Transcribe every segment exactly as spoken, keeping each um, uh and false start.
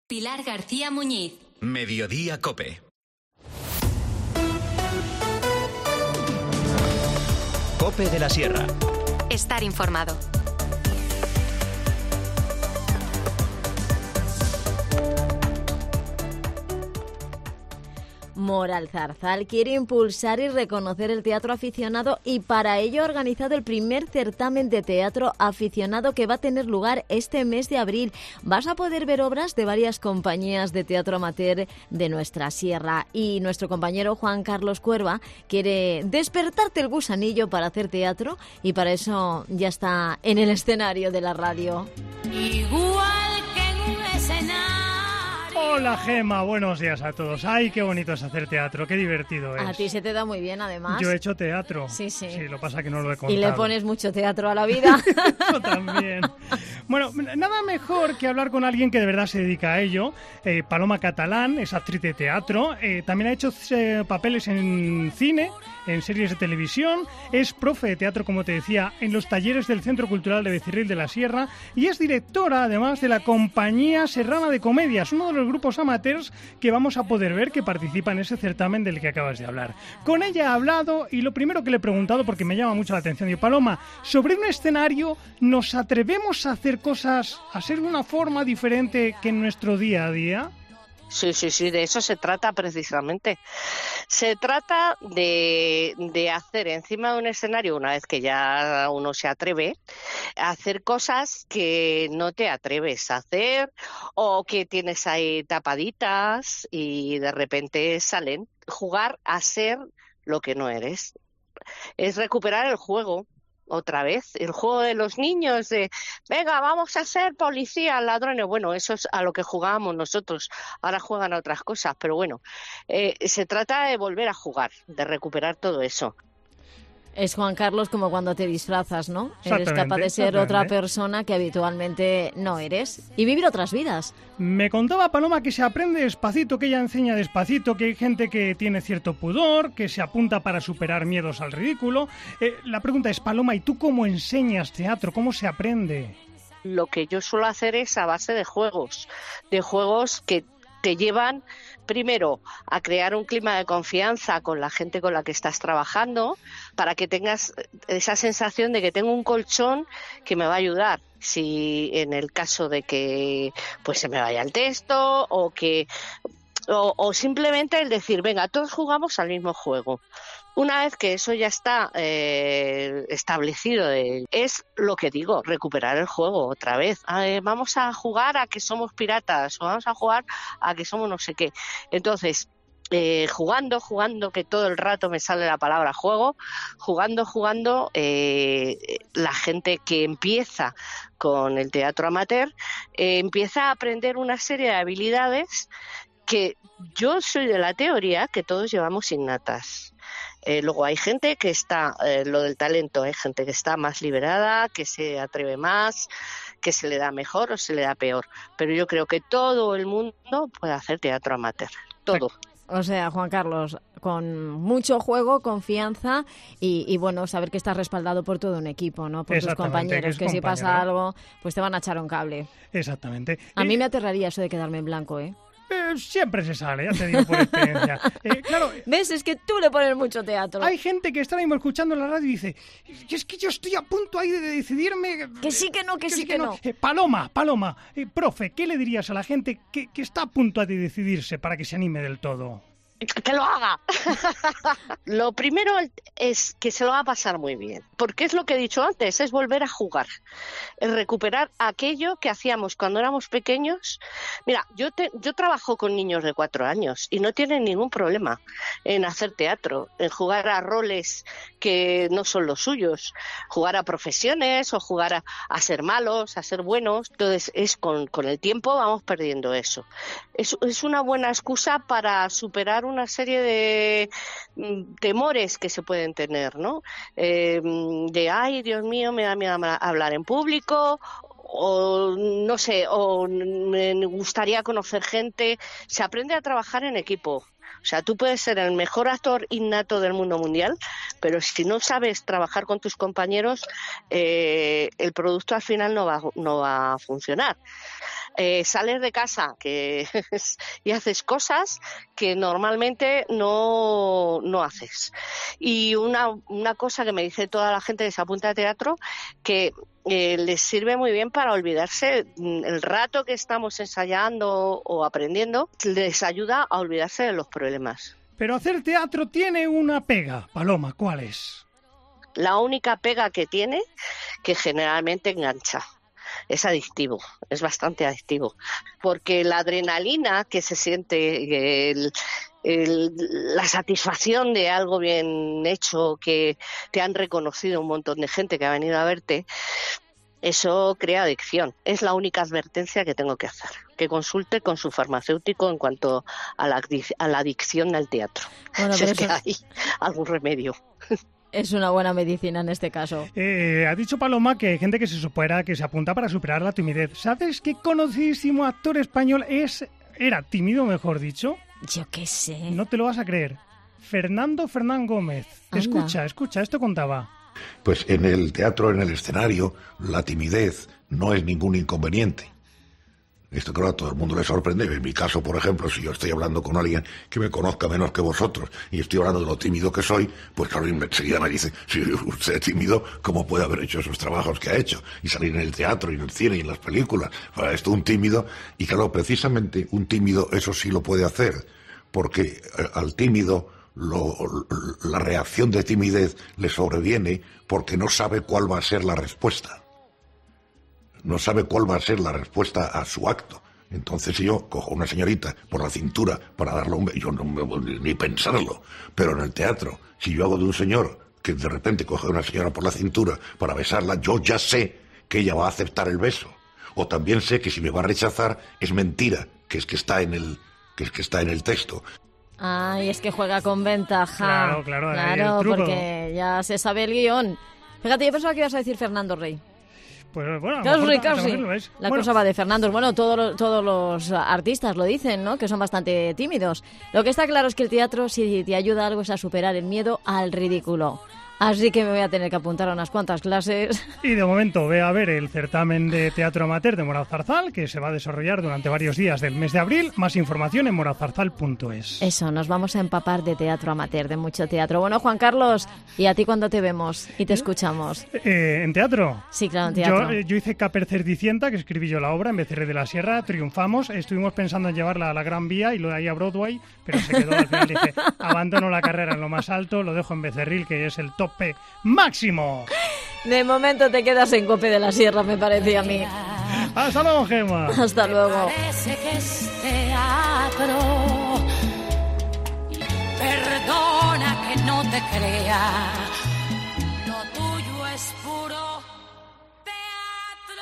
Pilar García Muñiz. Mediodía COPE. COPE de la Sierra. Estar informado. Moral Zarzal quiere impulsar y reconocer el teatro aficionado y para ello ha organizado el primer certamen de teatro aficionado que va a tener lugar este mes de abril. Vas a poder ver obras de varias compañías de teatro amateur de nuestra sierra y nuestro compañero Juan Carlos Cuerva quiere despertarte el gusanillo para hacer teatro y para eso ya está en el escenario de la radio. Igual que en un escenario. Hola Gema, buenos días a todos. Ay, qué bonito es hacer teatro, qué divertido es. A ti se te da muy bien, además. Yo he hecho teatro. Sí, sí. Sí, lo pasa que no lo he contado. Y le pones mucho teatro a la vida. Eso también. Bueno, nada mejor que hablar con alguien que de verdad se dedica a ello. Eh, Paloma Catalán es actriz de teatro, eh, también ha hecho eh, papeles en cine, en series de televisión, es profe de teatro, como te decía, en los talleres del Centro Cultural de Becerril de la Sierra y es directora, además, de la Compañía Serrana de Comedias, uno de los grupos amateurs que vamos a poder ver que participa en ese certamen del que acabas de hablar. Con ella he hablado y lo primero que le he preguntado, porque me llama mucho la atención, digo, Paloma, sobre un escenario, ¿nos atrevemos a hacer cosas, a ser de una forma diferente que en nuestro día a día? Sí, sí, sí, de eso se trata precisamente. Se trata de, de hacer encima de un escenario, una vez que ya uno se atreve, a hacer cosas que no te atreves a hacer o que tienes ahí tapaditas y de repente salen. Jugar a ser lo que no eres. Es recuperar el juego. Otra vez, el juego de los niños de, venga, vamos a ser policías, ladrones. Bueno, eso es a lo que jugábamos nosotros. Ahora juegan a otras cosas, pero bueno, eh, se trata de volver a jugar, de recuperar todo eso. Es, Juan Carlos, como cuando te disfrazas, ¿no? Eres capaz de ser otra persona que habitualmente no eres y vivir otras vidas. Me contaba Paloma que se aprende despacito, que ella enseña despacito, que hay gente que tiene cierto pudor, que se apunta para superar miedos al ridículo. Eh, la pregunta es, Paloma, ¿y tú cómo enseñas teatro? ¿Cómo se aprende? Lo que yo suelo hacer es a base de juegos, de juegos que te llevan primero a crear un clima de confianza con la gente con la que estás trabajando para que tengas esa sensación de que tengo un colchón que me va a ayudar si en el caso de que pues se me vaya el texto o que o, o simplemente el decir venga, todos jugamos al mismo juego. Una vez que eso ya está eh, establecido, eh, es lo que digo, recuperar el juego otra vez. Eh, vamos a jugar a que somos piratas o vamos a jugar a que somos no sé qué. Entonces, eh, jugando, jugando, que todo el rato me sale la palabra juego, jugando, jugando, eh, la gente que empieza con el teatro amateur eh, empieza a aprender una serie de habilidades que yo soy de la teoría que todos llevamos innatas. Eh, luego hay gente que está, eh, lo del talento, hay gente que está más liberada, que se atreve más, que se le da mejor o se le da peor. Pero yo creo que todo el mundo puede hacer teatro amateur, todo. O sea, Juan Carlos, con mucho juego, confianza y, y bueno, saber que estás respaldado por todo un equipo, ¿no? Por tus compañeros, que, que si pasa algo, pues te van a echar un cable. Exactamente. A eh... mí me aterraría eso de quedarme en blanco, ¿eh? Eh, siempre se sale, ya te digo por experiencia. Eh, claro, ¿ves? Es que tú le pones mucho teatro. Hay gente que está mismo escuchando la radio y dice, es que yo estoy a punto ahí de decidirme... Que sí, que no, que, que sí, que, que no. no. Eh, Paloma, Paloma, eh, profe, ¿qué le dirías a la gente que, que está a punto de decidirse para que se anime del todo? Que lo haga. Lo primero es que se lo va a pasar muy bien, porque es lo que he dicho antes, es volver a jugar, es recuperar aquello que hacíamos cuando éramos pequeños. Mira, yo te, yo trabajo con niños de cuatro años y no tienen ningún problema en hacer teatro, en jugar a roles que no son los suyos, jugar a profesiones o jugar a, a ser malos, a ser buenos. Entonces es con, con el tiempo vamos perdiendo eso. Es, es una buena excusa para superar una serie de mm, temores que se pueden tener, ¿no? Eh, de, ay, Dios mío, me da miedo hablar en público, o no sé, o me gustaría conocer gente. Se aprende a trabajar en equipo. O sea, tú puedes ser el mejor actor innato del mundo mundial, pero si no sabes trabajar con tus compañeros, eh, el producto al final no va, no va a funcionar. Eh, sales de casa que y haces cosas que normalmente no, no haces. Y una, una cosa que me dice toda la gente que se apunta a teatro, que eh, les sirve muy bien para olvidarse el rato que estamos ensayando o aprendiendo, les ayuda a olvidarse de los problemas. Pero hacer teatro tiene una pega, Paloma, ¿cuál es? La única pega que tiene, que generalmente engancha. Es adictivo, es bastante adictivo, porque la adrenalina que se siente, el, el, la satisfacción de algo bien hecho, que te han reconocido un montón de gente que ha venido a verte, eso crea adicción. Es la única advertencia que tengo que hacer, que consulte con su farmacéutico en cuanto a la, a la adicción al teatro. Bueno, si es eso... que hay algún remedio. Es una buena medicina en este caso. Eh, ha dicho Paloma que hay gente que se supera, que se apunta para superar la timidez. ¿Sabes qué conocidísimo actor español es, era tímido, mejor dicho? Yo qué sé. No te lo vas a creer. Fernando Fernán Gómez. Anda. Escucha, escucha, esto contaba. Pues en el teatro, en el escenario, la timidez no es ningún inconveniente. Esto claro, a todo el mundo le sorprende. En mi caso, por ejemplo, si yo estoy hablando con alguien que me conozca menos que vosotros y estoy hablando de lo tímido que soy, pues claro, enseguida me dice, si usted es tímido, ¿cómo puede haber hecho esos trabajos que ha hecho? Y salir en el teatro, y en el cine, y en las películas. Para esto un tímido, y claro, precisamente un tímido eso sí lo puede hacer, porque al tímido lo, la reacción de timidez le sobreviene porque no sabe cuál va a ser la respuesta. No sabe cuál va a ser la respuesta a su acto. Entonces si yo cojo a una señorita por la cintura para darle un beso, yo no me voy ni pensarlo. Pero en el teatro, si yo hago de un señor que de repente coge a una señora por la cintura para besarla, yo ya sé que ella va a aceptar el beso. O también sé que si me va a rechazar es mentira, que es que está en el, que es que está en el texto. Ay, es que juega con ventaja. Claro, claro, claro, porque ya se sabe el guión. Fíjate, yo pensaba que ibas a decir Fernando Rey. Pues bueno, claro, mejor, casi. Lo es. La bueno. cosa va de Fernando. Bueno, todos todos los artistas lo dicen, ¿no? Que son bastante tímidos. Lo que está claro es que el teatro, si te ayuda algo, es a superar el miedo al ridículo. Así que me voy a tener que apuntar a unas cuantas clases. Y de momento voy a ver el certamen de teatro amateur de Morao Zarzal, que se va a desarrollar durante varios días del mes de abril. Más información en morao zarzal punto es. Eso, nos vamos a empapar de teatro amateur, de mucho teatro. Bueno, Juan Carlos, ¿y a ti cuándo te vemos y te escuchamos? Eh, ¿En teatro? Sí, claro, en teatro. Yo, yo hice Caper Cerdicienta, que escribí yo la obra en Becerre de la Sierra, triunfamos. Estuvimos pensando en llevarla a la Gran Vía y lo de ahí a Broadway, pero se quedó al final. Dije, abandono la carrera en lo más alto, lo dejo en Becerril, que es el tope máximo. De momento te quedas en Cope de la Sierra, me parece a mí. Hasta luego, Gemma. Hasta luego. Parece que es teatro. Perdona que no te crea. Lo tuyo es puro teatro.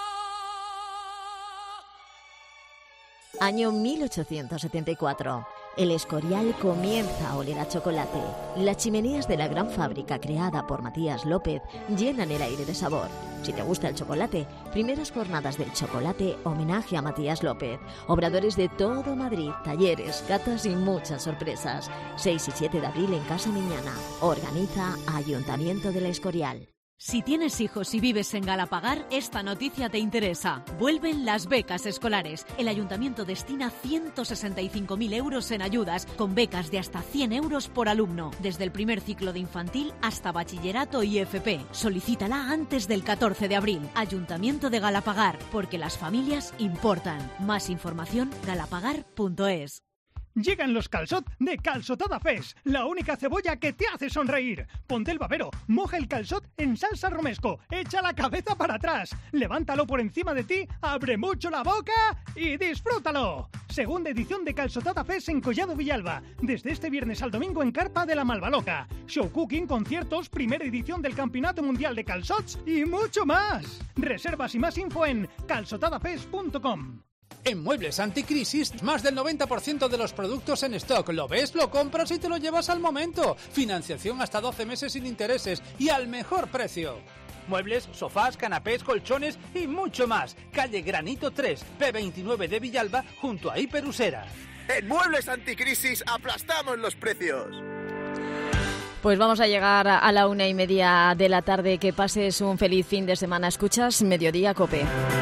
Año mil ochocientos setenta y cuatro. El Escorial comienza a oler a chocolate. Las chimeneas de la gran fábrica creada por Matías López llenan el aire de sabor. Si te gusta el chocolate, primeras jornadas del chocolate, homenaje a Matías López. Obradores de todo Madrid, talleres, catas y muchas sorpresas. seis y siete de abril en Casa Miñana. Organiza Ayuntamiento del Escorial. Si tienes hijos y vives en Galapagar, esta noticia te interesa. Vuelven las becas escolares. El ayuntamiento destina ciento sesenta y cinco mil euros en ayudas, con becas de hasta cien euros por alumno, desde el primer ciclo de infantil hasta bachillerato y F P. Solicítala antes del catorce de abril. Ayuntamiento de Galapagar, porque las familias importan. Más información, galapagar punto es. Llegan los calçot de Calçotada Fes, la única cebolla que te hace sonreír. Ponte el babero, moja el calçot en salsa romesco, echa la cabeza para atrás, levántalo por encima de ti, abre mucho la boca y disfrútalo. Segunda edición de Calçotada Fes en Collado Villalba, desde este viernes al domingo en Carpa de la Malvaloca. Show cooking, conciertos, primera edición del Campeonato Mundial de Calçots y mucho más. Reservas y más info en calçotadafes punto com. En Muebles Anticrisis, más del noventa por ciento de los productos en stock. Lo ves, lo compras y te lo llevas al momento. Financiación hasta doce meses sin intereses y al mejor precio. Muebles, sofás, canapés, colchones y mucho más. Calle Granito tres, P veintinueve de Villalba, junto a Hiperusera. En Muebles Anticrisis aplastamos los precios. Pues vamos a llegar a la una y media de la tarde. Que pases un feliz fin de semana. Escuchas Mediodía COPE.